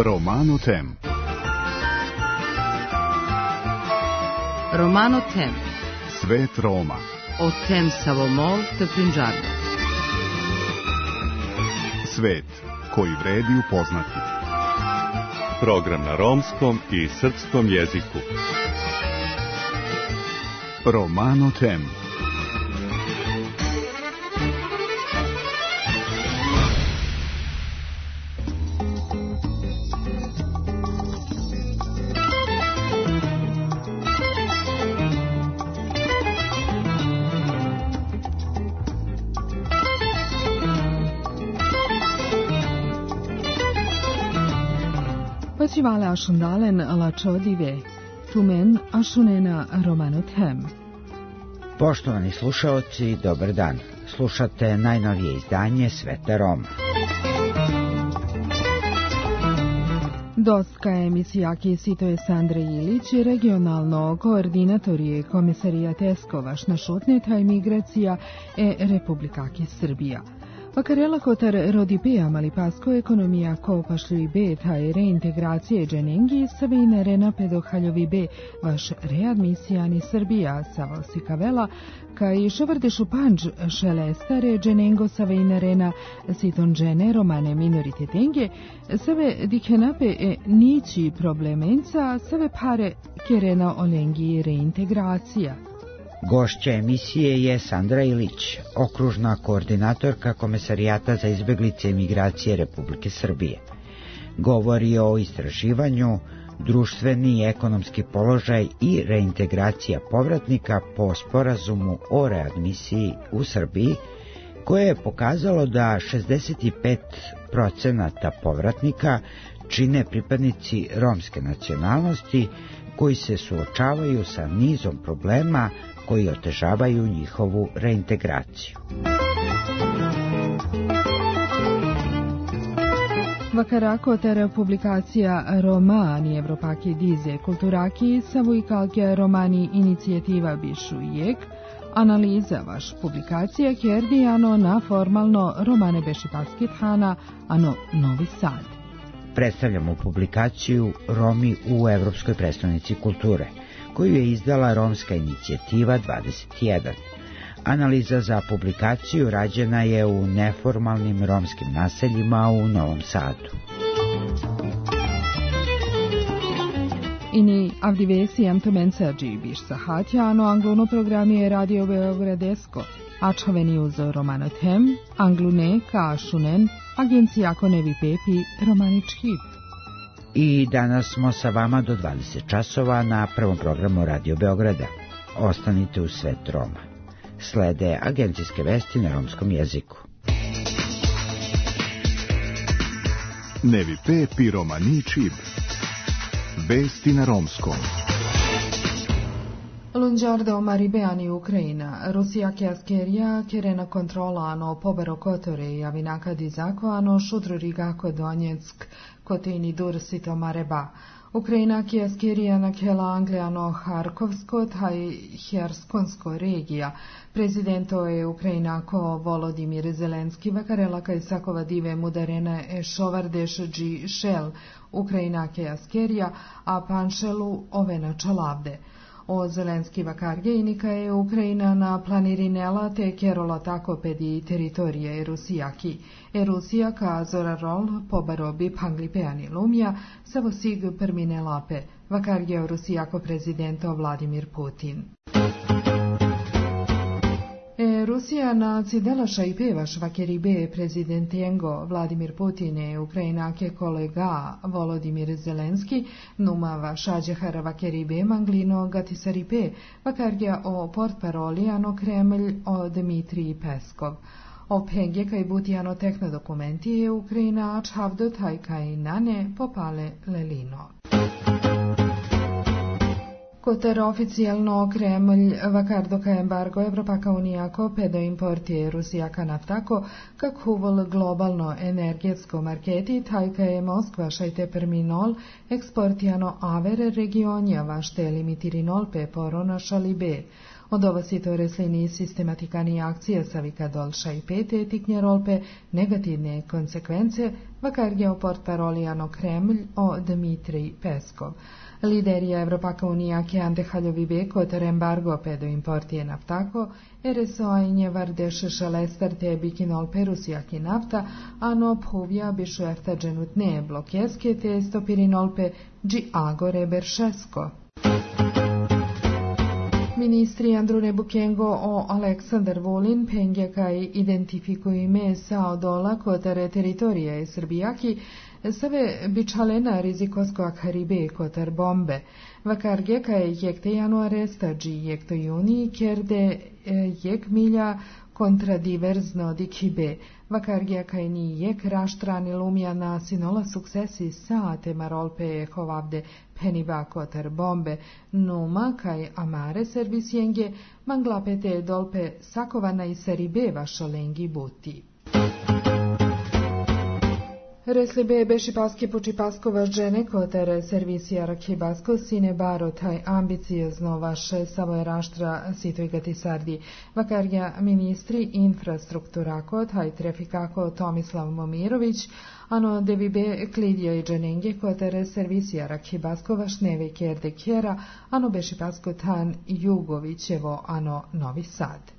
Romano Tem. Romano Tem. Svet Roma. O tem Savomol te Punjab. Svet koji vredi upoznati. Program na romskom i srpskom jeziku. Romano Tem. Pozivala Ašundalen Lačodive, Tumen Ašunena Romano Tem. Poštovani slušaoci, dobar dan. Slušate najnovije izdanje Sveta Roma. Doska emisijaki Sitoje Sandre Ilić, regionalno koordinatorije komisarija Teskovaš na šutneta imigracija Republikaki Srbija. Vakarela kotar rodi P.A. Malipasko ekonomija kopašljuj B. taj reintegracije dženengi savejnerena pedohaljovi B. vaš readmisijani Srbija savosi kavela kaj šovardeš panđ šelestare dženengo savejnerena siton džene romane minoritetenge save dikenape nići problemenca save pare kerena olengi reintegracija. Gošća emisije je Sandra Ilić, okružna koordinatorka Komesarijata za izbeglice i migracije Republike Srbije. Govori o istraživanju, društveni i ekonomski položaj i reintegracija povratnika po sporazumu o readmisiji u Srbiji, koje je pokazalo da 65% povratnika čine pripadnici romske nacionalnosti koji se suočavaju sa nizom problema koji otežavaju njihovu reintegraciju. Vakarako ter publikacija Romani Evropaki dize kulturaki savujkalke romani inicijativa bišu jek, analiza vaš publikacija kjerdijano na formalno romane beši paskithana, ano Novi Sad. Predstavljamo publikaciju Romi u Evropskoj prestonici kulture, koju je izdala Romska inicijativa 21. Analiza za publikaciju rađena je u neformalnim romskim naseljima u Novom Sadu. Ini avdivesi amtomensađi biš sahatjano angluno programije Radio Beogradesko, ačhaveni uz Romano Tem, anglune kašunen, agencijako nevi pepi romanički. I danas smo sa vama do 20 časova na prvom programu Radio Beograda. Ostanite u Svet Roma. Slede agencijske vesti na romskom jeziku. Nevi pepi romaničib. Vesti na romskom. Lunđarda Maribeani Ukrajina, Rusija Kjaskerija, Kerena kontrolano pobero Kotore i Avinakadi zakoano šudru Rigako Donjeck, Kotini Dursito Mareba. Ukrajina Kjaskerija nakela Anglijano Harkovsko taj Herskonsko regija. Prezidento je Ukrajinako Volodimir Zelenski vakarela kaj sakova dive mudarena šovardeš dži šel Ukrajina Kjaskerija, a panšelu ovena čalavde. O Zelenski vakarge inika je Ukrajina na planirinela te kerola tako pedi teritorije Rusijaki. Rusija ka zora rol pobarobi panglipeani lumja savo sig permine lape, vakarge Rusijako prezidento Vladimir Putin. Rusija na cidelaša i pevaš vakeribe prezidentijengo Vladimir Putin je Ukrajinake kolega Volodimir Zelenski numava šađehara vakeribe manglino gatisaripe vakargja o portparolijano Kremlj o Dmitrij Peskov. O pengje kaj butijano tekno dokumenti je Ukrajina čhavdo taj kaj nane popale lelino. Koter oficijalno Kremlj vakardoka embargo Evropaka unijako pedo importije Rusijaka naftako, kak huvol globalno energetsko marketi, tajka je Moskva šajte perminol eksportijano avere regionjava šte limitirinol pe porona šalibe. Od ova sitoreslini sistematikani akcija savika dolša i pete tiknjerolpe negativne konsekvence vakargeo portparolijano Kremlj o Dmitrij Peskov. Liderija Evropaka unijake Andehaljovi bekoter embargo pedo importije naftako, RSO-inje vardeš šalestarte bikinol perusijaki nafta, ano puvja bišu eftađenutne blokjeske te stopirinolpe dži agore beršesko. Ministri Andrune Bukengo o Aleksandar Vulin pengje kaj identifikuju ime sao dola kotere teritorija i Srbijaki, save bičalena rizikosko akaribe koter bombe. Vakarge kaj jekte januaresta dži jekto juni kerde jek milja kontradiverzno dikibe. Vakarge kaj ni jek raštrani lumja na sinola suksesi saate marolpe hovavde peniba koter bombe. Numa kaj amare servisjenge manglapete dolpe sakovana i seribe vašolengi buti. Reslibe beši paske puči paskova žene kotere servisija Rakibasko sine baro taj ambiciozno vaše savoje raštra sitoj gatisardi. Vakarja ministri infrastrukturako taj trefikako Tomislav Momirović, ano devibe klidjo i dženenge kotere servisija Rakibasko vašneve kjerde kjera, ano beši pasko tan Jugovićevo, ano Novi Sad.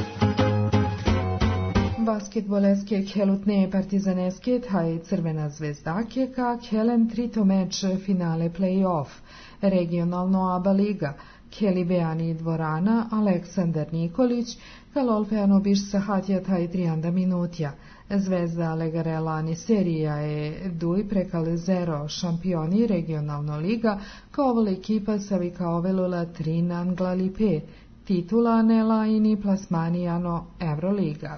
Basketboleske kelutne partizaneske taj Crvena zvezdake ka kelen trito meč finale play-off, regionalno ABA liga, Kelibeani dvorana Aleksandar Nikolić, kalolpeano biš sahatja taj 30 minutja. Zvezda Legarelani serija je duj prekal 0 šampioni regionalno liga, kao ovola ekipa savika ovelula 3 nanglali pe, titula nela ini plasmanijano Euroliga.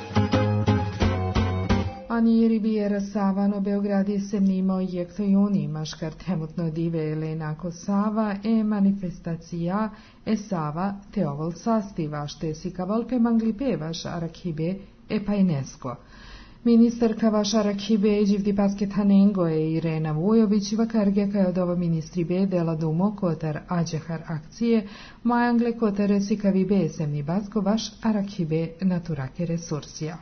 Ani Riviera Savano Beogradi se mimo jekto juni maškar temutno dive Elenako Sava manifestacija Sava te ovol sastiva šte si kavalpe manglipe vaš Arakibe Pajnesko. Ministarka vaš Arakibe Đivdi Pasketanengo Irena Vujović vakarge kaj od ova ministri be dela dumo kotar ađehar akcije majangle kotar sikavi be semni basko vaš Arakibe naturake resursija.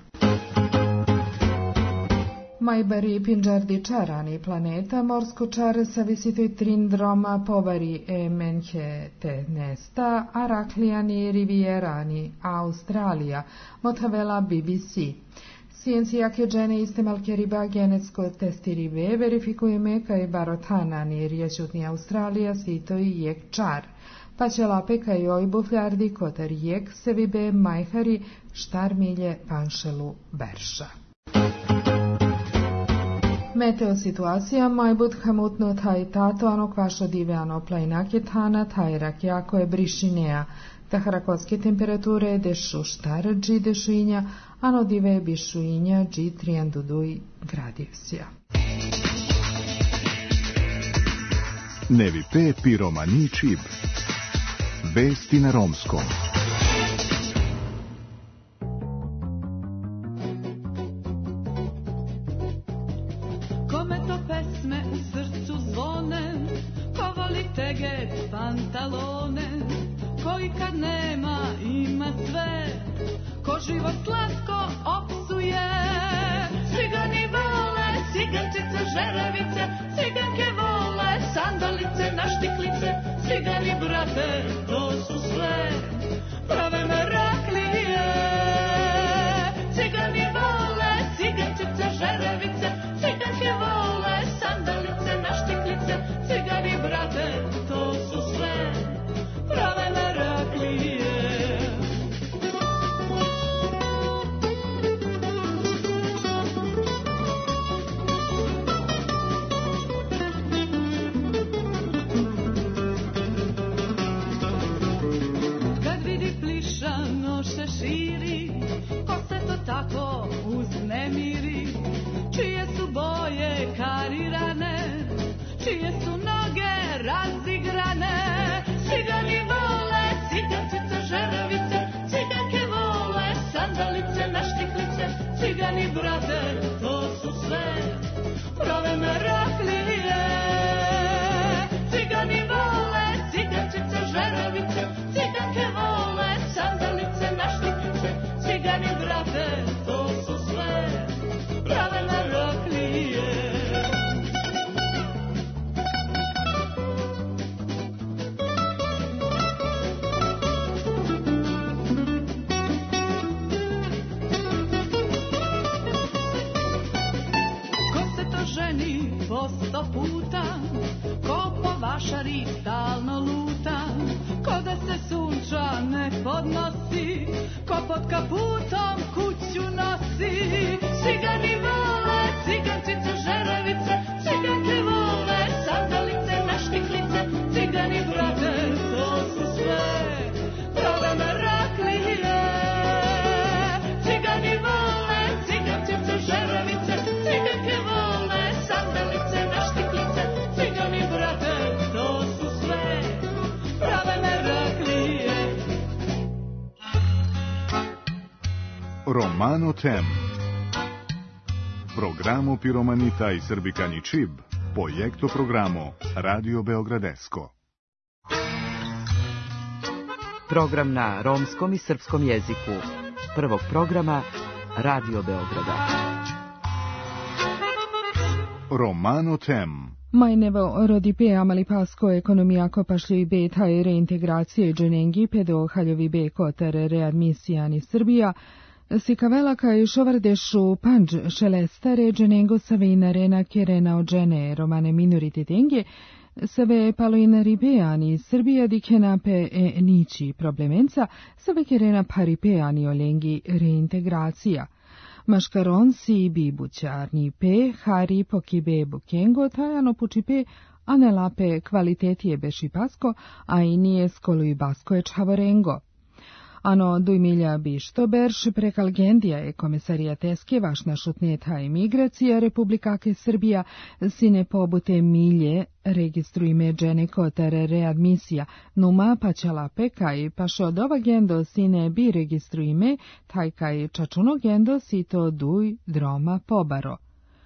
Majbari pinđardi čarani planeta, morsko čar sa visitoj trindroma povari menhe te nesta, araklijani rivierani, Australija, motavela BBC. Cijencijake džene istemalke riba genetsko testi ribe verifikuje meka i barotanani riječutni Australija sito i jek čar. Pa će lapeka i ojbufljardi kotar jek sevibe majhari štar milje panšelu berša. Meteo situacija majbut hamutno taj tato ano kvašo diveano plajnake tana taj rakjako je brišinea. Taharakovske temperature dešu štar dži dešuinja, ano dive bišuinja dži trijanduduj gradivsija. Nevi pe piromani čib. Vesti na romskom. Pantalone, koji kad nema ima sve, ko život slatko opsuje. Cigani vole cigančice, žeravice, ciganke vole sandalice, naštiklice, cigani brate, to su sve prave meraklije. Cigani vole cigančice, žeravice, ciganke vole sandalice, naštiklice, cigani brate, to su sve prave meraklije. Kad vidi plišano se širi, ko se to tako uznemiri, čije su boje karirane, čije su noge razigrane. podnosi, ko pod kaputom kuću nosi. Cigani vole, cigančice, žeravice, ciganke vole, sandalice, naštiklice, cigani brate, to su sve prave meraklije. Cigani vole, cigančice, žeravice, ciganke vole, sandalice, naštiklice, cigani brate, to su sve prave meraklije. Romano Tem. Programo Piromanita i Srbikani Čib, projekto programo Radio Beogradesko. Program na romskom i srpskom jeziku. Prvog programa Radio Beograda. Romano Tem. Majnevo rodipe amali pasko ekonomija kopašlji beta i reintegracije dženengi pedo haljovi be kotar readmisijani Srbija, Sikavelaka i šovardešu panđ šelestare dženengo save inarena kerena ođene romane minorititengi, save paloina ribeani Srbija dikenape e nići problemenca, save kerena paripeani olengi reintegracija. Maškaron si bibućarni pe, hari pokibe bukengo, tajano pučipe, anelape kvalitetije beši pasko, a i nije skolu i basko je čhavorengo. Ano dujmilja bišto berš prekalgendija je komisarijateske vašna šutneta imigracija Republikake Srbija sine pobute milje registrujme džene kotare readmisija numa paćala pekaj pašo dova gendo sine bi registrujme tajkaj čačuno gendo sito duj droma pobaro.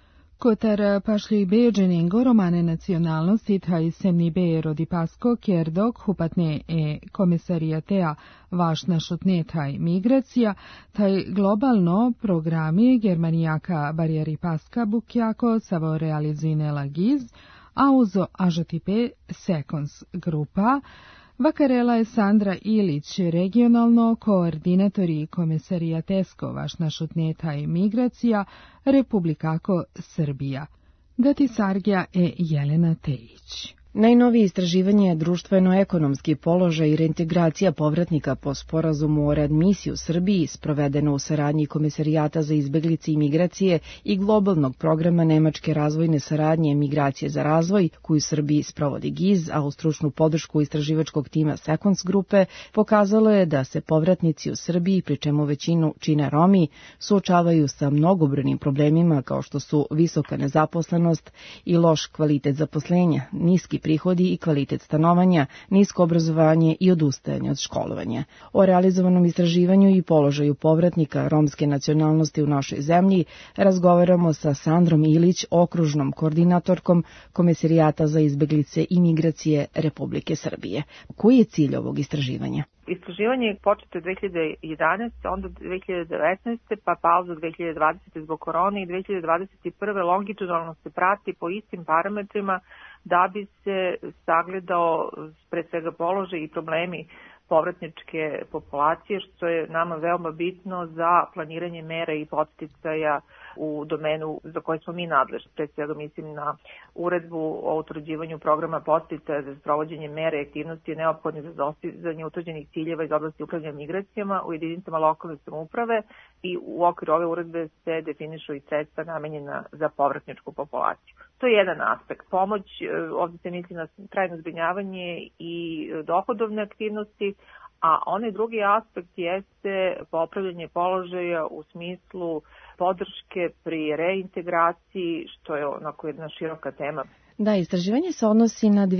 Kotar pašli be dženengo romane nacionalnosti taj semni be rodipasko kjerdok hupatne e komisarijatea vašna šutne taj migracija, taj globalno programi Germanijaka barijeri paska bukjako savo realizine lagiz, a uzo ažotipe sekons grupa, Vakarela je Sandra Ilić, regionalno koordinatori komisarijatesko vašna šutneta i migracija Republikako Srbija. Gati Sargija je Jelena Tejić. Najnovije istraživanje društveno-ekonomski položaj i reintegracija povratnika po sporazumu o readmisiji u Srbiji, sprovedeno u saradnji Komisarijata za izbeglice i migracije i globalnog programa Nemačke razvojne saradnje Migracije za razvoj, koju Srbiji sprovodi GIZ, a u stručnu podršku istraživačkog tima Sekons grupe, pokazalo je da se povratnici u Srbiji, pri čemu većinu čine Romi, suočavaju sa mnogobrojnim problemima kao što su visoka nezaposlenost i loš kvalitet zaposlenja, niski prihodi i kvalitet stanovanja, nisko obrazovanje i odustajanje od školovanja. O realizovanom istraživanju i položaju povratnika romske nacionalnosti u našoj zemlji razgovaramo sa Sandrom Ilić, okružnom koordinatorkom Komisarijata za izbeglice i migracije Republike Srbije. Koji je cilj ovog istraživanja? Istraživanje je početo 2011. onda 2019. pa pauzu 2020. zbog korone i 2021. longitudinalno se prati po istim parametrima da bi se sagledao pre svega položaj i problemi povratničke populacije, što je nama veoma bitno za planiranje mera i podsticaja u domenu za koje smo mi nadležni. Pre svega mislim na uredbu o utvrđivanju programa podsticaja za sprovođenje mera i aktivnosti neophodne za dostizanje utvrđenih ciljeva iz oblasti upravljanja migracijama u jedinicama lokalne samouprave i u okviru ove uredbe se definišu i sredstva namenjena za povratničku populaciju. To je jedan aspekt. Pomoć, ovdje se misli na trajno zbrinjavanje i dohodovne aktivnosti, a onaj drugi aspekt jeste popravljanje položaja u smislu podrške pri reintegraciji, što je onako jedna široka tema. Da, istraživanje se odnosi na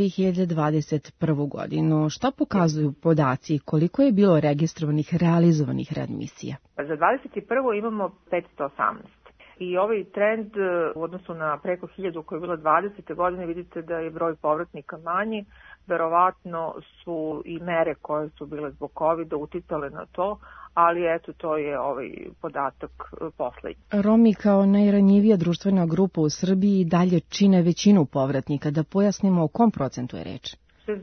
2021. godinu. Šta pokazuju podaci? Koliko je bilo registrovanih, realizovanih readmisija? Za 2021. imamo 518. I ovaj trend u odnosu na preko 1000 koji je bilo 20. godine, vidite da je broj povratnika manji. Verovatno su i mere koje su bile zbog COVID-a uticale na to, ali eto, to je ovaj podatak poslednji. Romi kao najranjivija društvena grupa u Srbiji dalje čine većinu povratnika. Da pojasnimo o kom procentu je reč?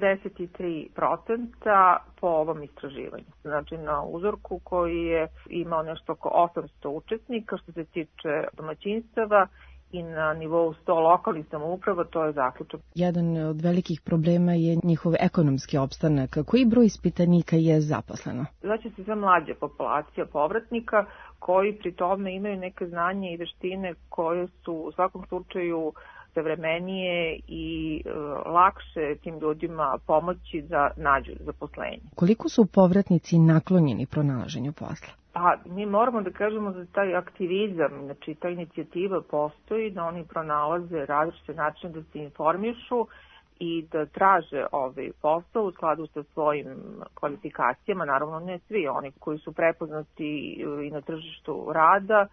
63% po ovom istraživanju. Znači na uzorku koji je imao nešto oko 800 učesnika što se tiče domaćinstava i na nivou 100 lokalnih samouprava, to je zaključak. Jedan od velikih problema je njihov ekonomski opstanak. Koji broj ispitanika je zaposleno? Znači se sve mlađa populacija povratnika koji pri tome imaju neke znanje i veštine koje su u svakom slučaju savremenije i lakše tim ljudima pomoći da nađu zaposlenje. Koliko su povratnici naklonjeni pronalaženju posla? Pa mi moramo da kažemo da taj aktivizam, znači ta inicijativa postoji, da oni pronalaze različite načine da se informišu i da traže ovaj posao u skladu sa svojim kvalifikacijama, naravno ne svi oni koji su prepoznati i na tržištu rada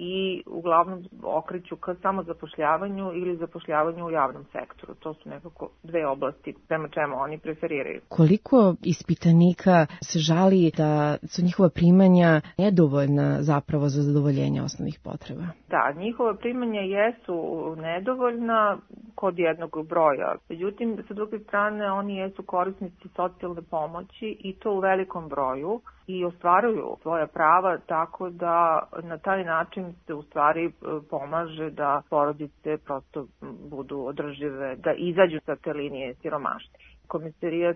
i uglavnom okreću ka samozapošljavanju ili zapošljavanju u javnom sektoru. To su nekako dve oblasti prema čemu oni preferiraju. Koliko ispitanika se žali da su njihova primanja nedovoljna zapravo za zadovoljenje osnovnih potreba? Da, njihova primanja jesu nedovoljna kod jednog broja. Međutim, sa druge strane, oni jesu korisnici socijalne pomoći i to u velikom broju i ostvaruju svoja prava tako da na taj način se u stvari pomaže da porodice prosto budu održive, da izađu sa te linije siromaštva. Komisarijat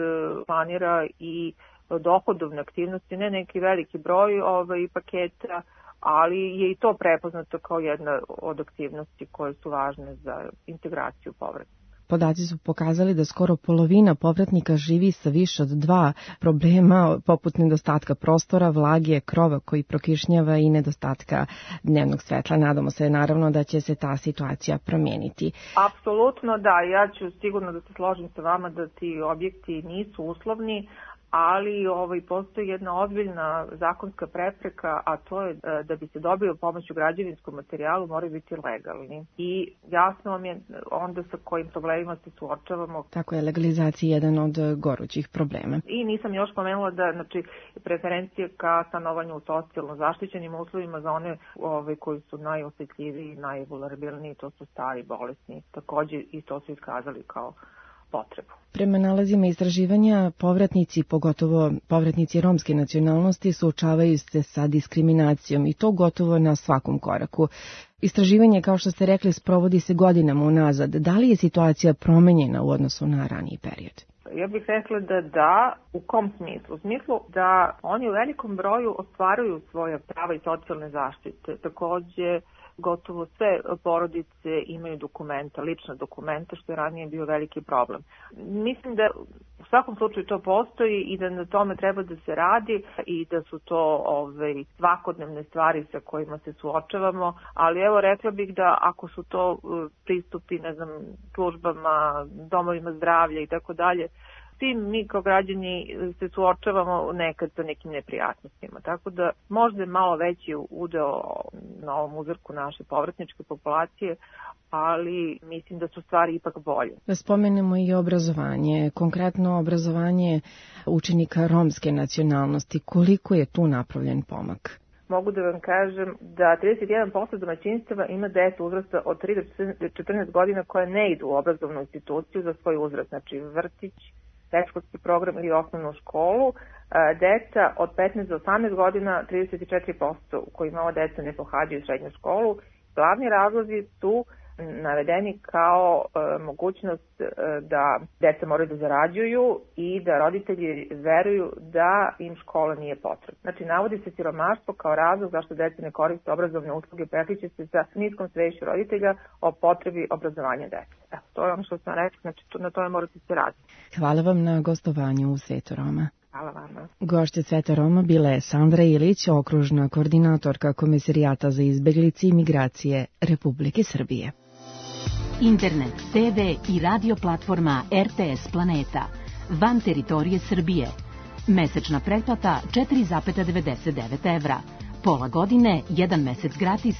planira i dohodovne aktivnosti, ne neki veliki broj paketa, ali je i to prepoznato kao jedna od aktivnosti koje su važne za integraciju povratnika. Podaci su pokazali da skoro polovina povratnika živi sa više od 2 problema, poput nedostatka prostora, vlage, krova koji prokišnjava i nedostatka dnevnog svetla. Nadamo se naravno da će se ta situacija promijeniti. Apsolutno da, ja ću sigurno da se složim sa vama da ti objekti nisu uslovni, ali postoji jedna ozbiljna zakonska prepreka, a to je da bi se dobio pomoć u građevinskom materijalu moraju biti legalni. I jasno vam je onda sa kojim problemima se suočavamo. Tako je legalizacija jedan od gorućih problema. I nisam još pomenula da preferencije ka stanovanju u socijalno zaštićenim uslovima za one koji su najosjetljiviji i najvulnerabilniji, to su stari, bolesni. Također i to su iskazali kao potrebu. Prema nalazima istraživanja, povratnici, pogotovo povratnici romske nacionalnosti, suočavaju se sa diskriminacijom i to gotovo na svakom koraku. Istraživanje, kao što ste rekli, sprovodi se godinama unazad. Da li je situacija promenjena u odnosu na raniji period? Ja bih rekla da. U kom smislu? U smislu da oni u velikom broju ostvaruju svoje prava i socijalne zaštite. Također, gotovo sve porodice imaju dokumenta, lična dokumenta, što je ranije bio veliki problem. Mislim da u svakom slučaju to postoji i da na tome treba da se radi i da su to svakodnevne stvari sa kojima se suočavamo, ali evo rekla bih da ako su to pristupi, službama, domovima zdravlja i tako dalje, tim mi kao građani se suočavamo nekad sa nekim neprijatnostima. Tako da možda je malo veći udeo na ovom uzorku naše povratničke populacije, ali mislim da su stvari ipak bolje. Da spomenemo i obrazovanje, konkretno obrazovanje učenika romske nacionalnosti. Koliko je tu napravljen pomak? Mogu da vam kažem da 31% domaćinstava ima decu uzrasta od 3 do 14 godina koje ne idu u obrazovnu instituciju za svoj uzrast, znači vrtić, predškolski program ili osnovnu školu. Deca od 15 do 18 godina, 34% u kojima ova deca ne pohađaju srednju školu. Glavni razlozi su navedeni kao mogućnost da deca moraju da zarađuju i da roditelji veruju da im škola nije potrebna. Znači, navodi se siromaštvo kao razlog zašto deca ne koriste obrazovne usluge, prepliče se sa niskom svešću roditelja o potrebi obrazovanja dece. Evo, to je ono što sam rekla, znači na tome morate se raditi. Hvala vam na gostovanju u Svetu Roma. Hvala vama. Gošća Sveta Roma bila je Sandra Ilić, okružna koordinatorka Komisarijata za izbeglice i migracije Republike Srbije. Internet, TV i radio platforma RTS Planeta. Van teritorije Srbije. Mesečna pretplata 4,99 evra. Pola godine, 1 mesec gratis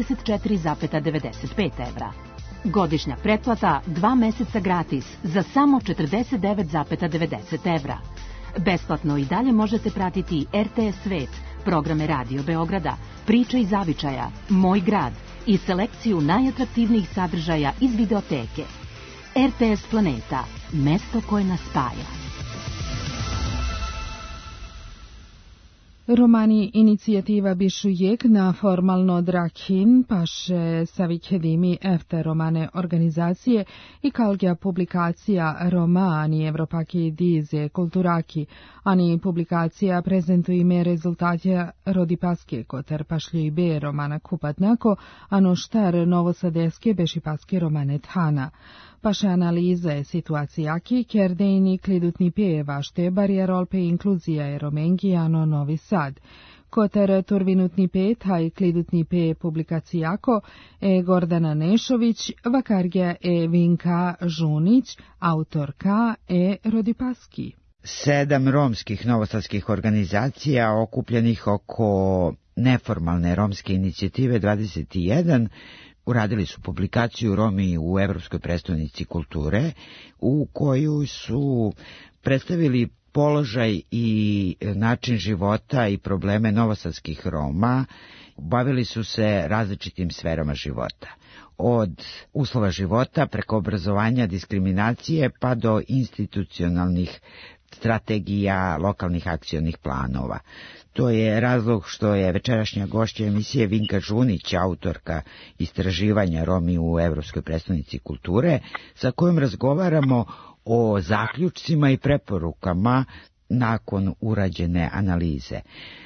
24,95 evra. Godišnja pretplata 2 meseca gratis za samo 49,90 evra. Besplatno i dalje možete pratiti RTS Svet, programe Radio Beograda, Priče iz zavičaja, Moj grad i selekciju najatraktivnijih sadržaja iz videoteke. RTS Planeta, mesto koje nas spaja. Romani inicijativa Bišujek na formalno Drakhin, paše Savikedimi efte romane organizacije i kalgja publikacija Romani Evropaki dize kulturaki, ani publikacija prezentuju ime rezultatja rodipaske koter pašlje be romana kupatnako, ano štar novosadeske bešipaske romane thana. Paše analize situacijaki, kerdejni klidutni pe vašte barijerolpe inkluzija je Romengijano Novi Sad. Koter turvinutni pe taj klidutni pe publikacijako Gordana Nešović, vakargja Vinka Žunić, autorka Rodipaski. 7 romskih novosadskih organizacija okupljenih oko neformalne romske inicijative 21 uradili su publikaciju Romi u Evropskoj prestonici kulture, u koju su predstavili položaj i način života i probleme novosadskih Roma. Bavili su se različitim sferama života. Od uslova života preko obrazovanja, diskriminacije pa do institucionalnih strategija, lokalnih akcionih planova. To je razlog što je večerašnja gošća emisije Vinka Žunić, autorka istraživanja Romi u Evropskoj prestonici kulture, sa kojom razgovaramo o zaključcima i preporukama nakon urađene analize.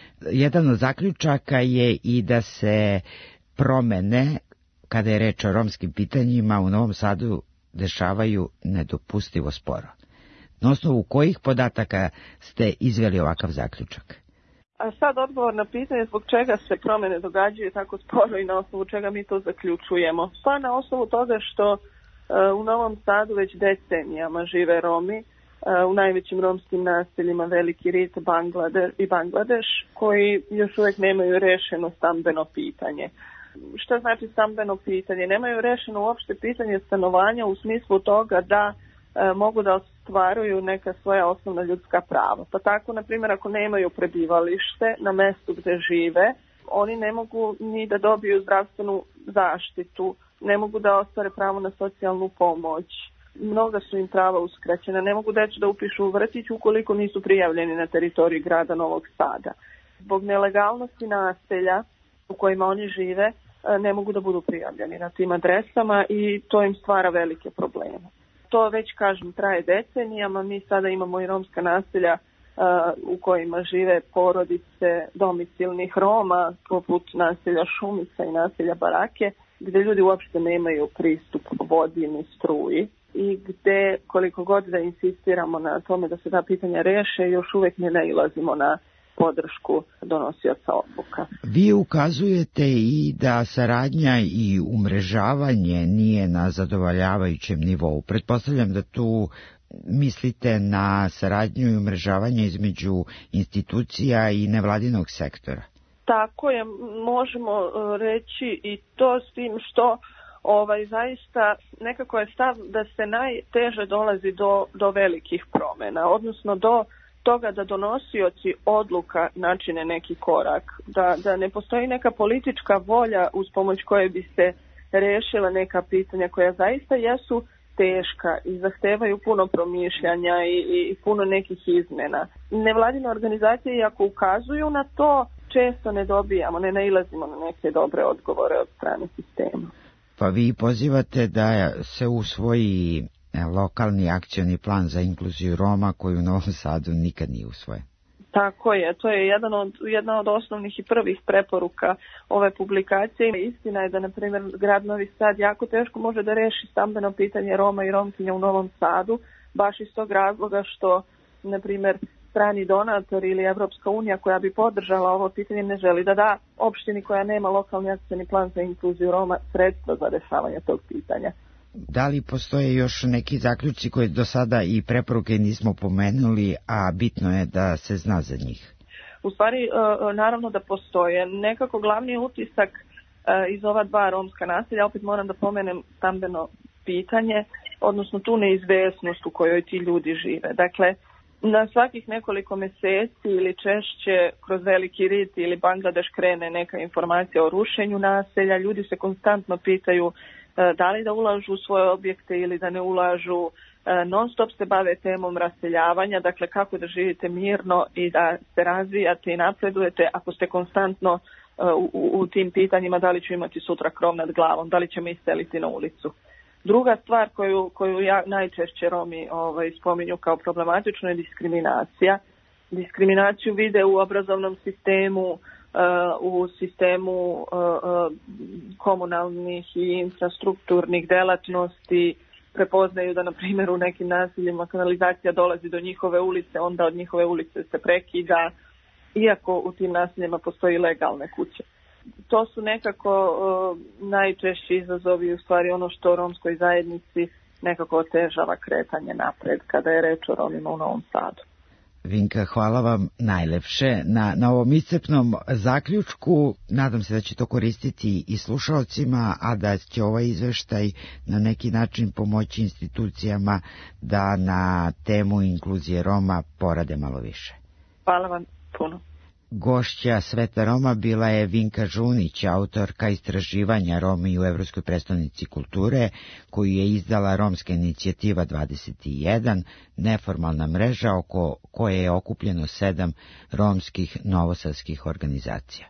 Jedan od zaključaka je i da se promene, kada je reč o romskim pitanjima, u Novom Sadu dešavaju nedopustivo sporo. Na osnovu kojih podataka ste izveli ovakav zaključak? A sad odgovor na pitanje zbog čega se promjene događaju tako sporo i na osnovu čega mi to zaključujemo. Pa na osnovu toga što u Novom Sadu već decenijama žive Romi, u najvećim romskim naseljima Veliki Rit i Bangladeš, koji još uvijek nemaju rešeno stambeno pitanje. Šta znači stambeno pitanje? Nemaju rešeno uopšte pitanje stanovanja u smislu toga da mogu da ostvaruju neka svoja osnovna ljudska prava. Pa tako, na primjer, ako nemaju prebivalište na mestu gde žive, oni ne mogu ni da dobiju zdravstvenu zaštitu, ne mogu da ostvare pravo na socijalnu pomoć, mnoga su im prava uskraćena, ne mogu decu da upišu u vrtić ukoliko nisu prijavljeni na teritoriji grada Novog Sada. Zbog nelegalnosti naselja u kojima oni žive, ne mogu da budu prijavljeni na tim adresama i to im stvara velike probleme. To već, kažem, traje decenijama. Mi sada imamo i romska naselja u kojima žive porodice domicilnih Roma, poput naselja Šumica i naselja Barake, gde ljudi uopšte nemaju pristup vodi ni struji i gde, koliko god da insistiramo na tome da se ta pitanja reše, još uvek ne nailazimo na podršku donosioca odluka. Vi ukazujete i da saradnja i umrežavanje nije na zadovoljavajućem nivou. Pretpostavljam da tu mislite na saradnju i umrežavanje između institucija i nevladinog sektora. Tako je, možemo reći i to s tim što zaista nekako je stav da se najteže dolazi do velikih promjena, odnosno do toga da donosioci odluka načine neki korak, da ne postoji neka politička volja uz pomoć koje bi se rešila neka pitanja koja zaista jesu teška i zahtevaju puno promišljanja i puno nekih izmena. Nevladine organizacije, iako ukazuju na to, često ne dobijamo, ne nailazimo na neke dobre odgovore od strane sistema. Pa vi pozivate da se usvoji lokalni akcioni plan za inkluziju Roma koji u Novom Sadu nikad nije usvojen. Tako je, to je jedna od osnovnih i prvih preporuka ove publikacije. Istina je da, na primjer, grad Novi Sad jako teško može da reši stambeno pitanje Roma i Romkinja u Novom Sadu, baš iz tog razloga što, na primjer, strani donator ili Evropska unija koja bi podržala ovo pitanje ne želi da da opštini koja nema lokalni akcioni plan za inkluziju Roma sredstva za rešavanje tog pitanja. Da li postoje još neki zaključci koje do sada i preporuke nismo pomenuli, a bitno je da se zna za njih? U stvari, naravno da postoje. Nekako glavni utisak iz ova dva romska naselja, opet moram da pomenem stambeno pitanje, odnosno tu neizvesnost u kojoj ti ljudi žive. Dakle, na svakih nekoliko meseci ili češće kroz Veliki Rit ili Bangladeš krene neka informacija o rušenju naselja. Ljudi se konstantno pitaju da li da ulažu u svoje objekte ili da ne ulažu, non stop se bave temom raseljavanja, dakle kako da živite mirno i da se razvijate i napredujete ako ste konstantno u tim pitanjima da li ću imati sutra krov nad glavom, da li će me iseliti na ulicu. Druga stvar koju najčešće Romi spominju kao problematičnu je diskriminacija. Diskriminaciju vide u obrazovnom sistemu, u sistemu komunalnih i infrastrukturnih delatnosti, prepoznaju da, na primjer, u nekim naseljima kanalizacija dolazi do njihove ulice, onda od njihove ulice se prekida, iako u tim naseljima postoji legalne kuće. To su nekako najčešći izazovi, u stvari ono što romskoj zajednici nekako otežava kretanje napred kada je reč o Romima u Novom Sadu. Vinka, hvala vam najlepše na ovom iscrpnom zaključku. Nadam se da će to koristiti i slušalcima, a da će ovaj izveštaj na neki način pomoći institucijama da na temu inkluzije Roma porade malo više. Hvala vam puno. Gošća Sveta Roma bila je Vinka Žunić, autorka istraživanja Romi u Evropskoj prestonici kulture, koju je izdala Romska inicijativa 21, neformalna mreža oko koje je okupljeno 7 romskih novosadskih organizacija.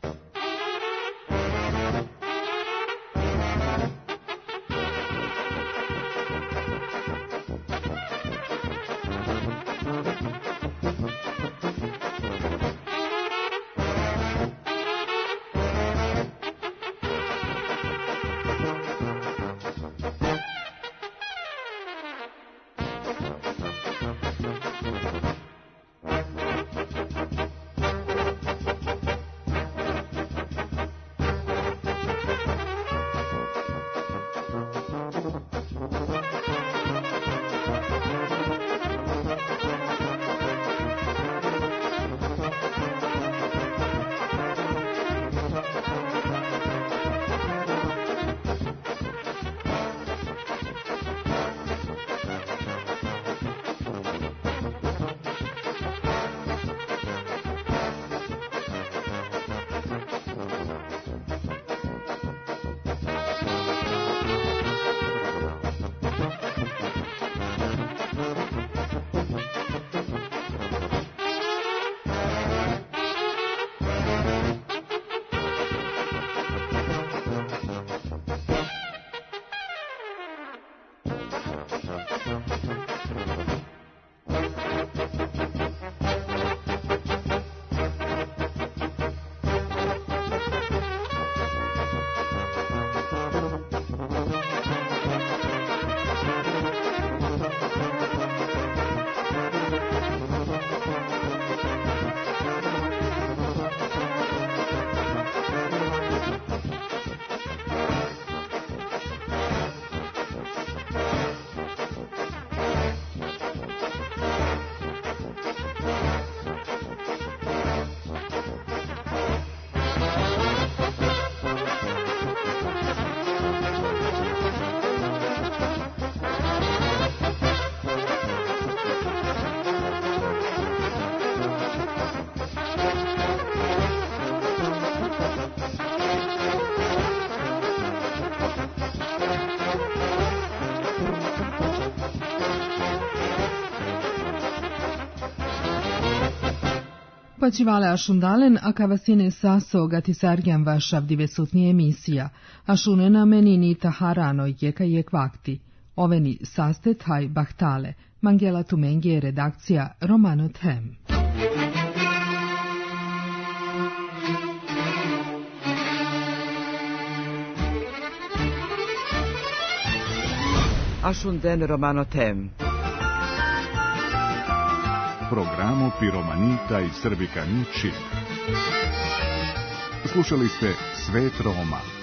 Pačivale Ašundalen, a kavasine saso gatisarjan vašav divesutni emisija, Ašunena menini taharano jeka jek vakti. Oveni saste taj bahtale, Mangela Tumengi je redakcija Romano Them. Ašunden Romano Tem. Programo Piromanita i Srbika Ničim. Slušali ste Svet Roma.